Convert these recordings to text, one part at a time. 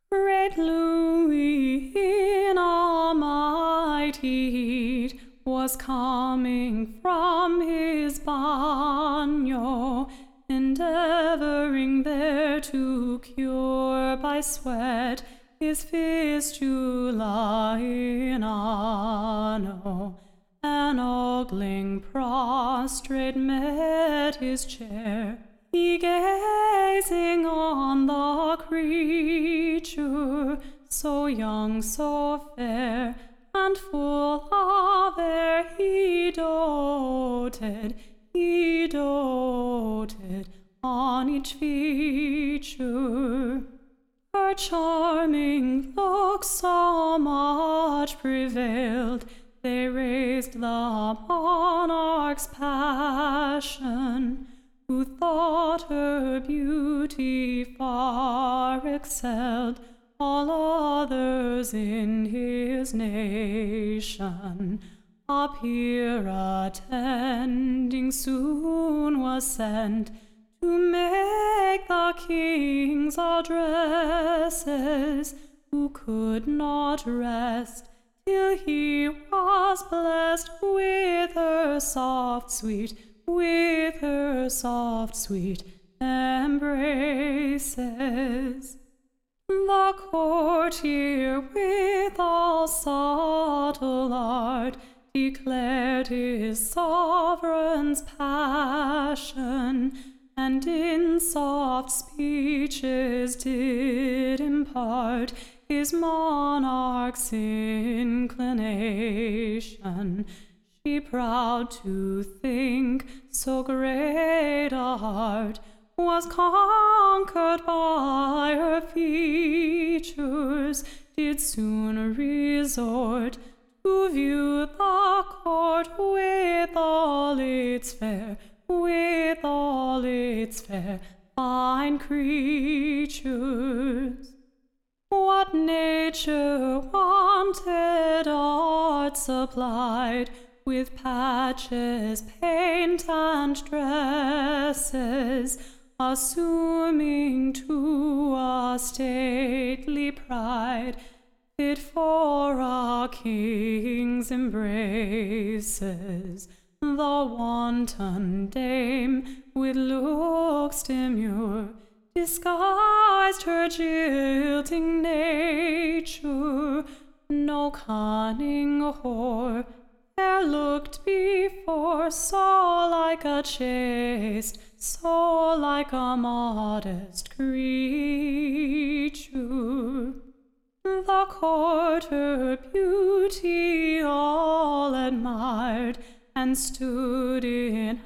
Great Louis in a mighty heat was coming from his bagnio, endeavoring there to cure by sweat his fistula in anno. An ogling prostrate met his chair, he gazing on the creature, so young, so fair, and full of air, he doted on each feature. Her charming looks so much prevailed, they raised the monarch's passion, who thought her beauty far excelled all others in his nation. A peer attending soon was sent to make the king's addresses, who could not rest till he was blessed with her soft sweet embraces. The courtier with all subtle art declared his sovereign's passion, and in soft speeches did impart his monarch's inclination. She, proud to think so great a heart was conquered by her features, did soon resort to view the court with all its fair fine creatures. What nature wanted, art supplied, with patches, paint, and dresses, assuming to a stately pride, fit for a king's embraces. The wanton dame, with looks demure, disguised her jilting nature. No cunning whore e'er looked before so like a chaste, so like a modest creature. The court her beauty all admired, and stood in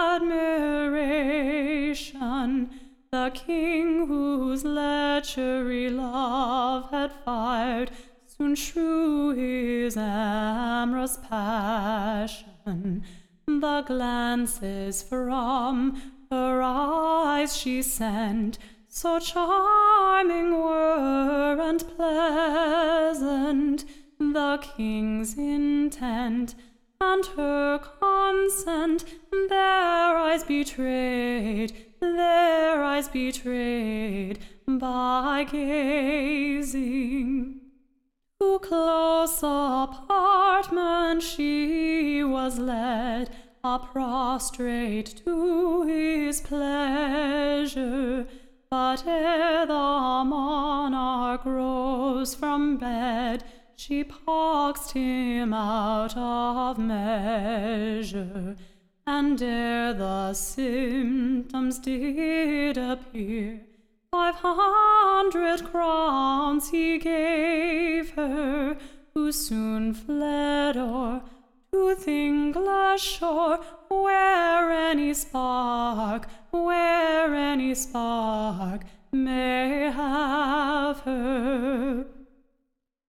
admiration. The king, whose lechery love had fired, soon shrew his amorous passion. The glances from her eyes she sent, so charming were and pleasant, the king's intent and her consent, their eyes betrayed by gazing. To close apartment she was led, a prostrate to his pleasure. But ere the monarch rose from bed, she boxed him out of measure. And ere the symptoms did appear, 500 crowns he gave her, who soon fled o'er to the English shore, where any spark may have her.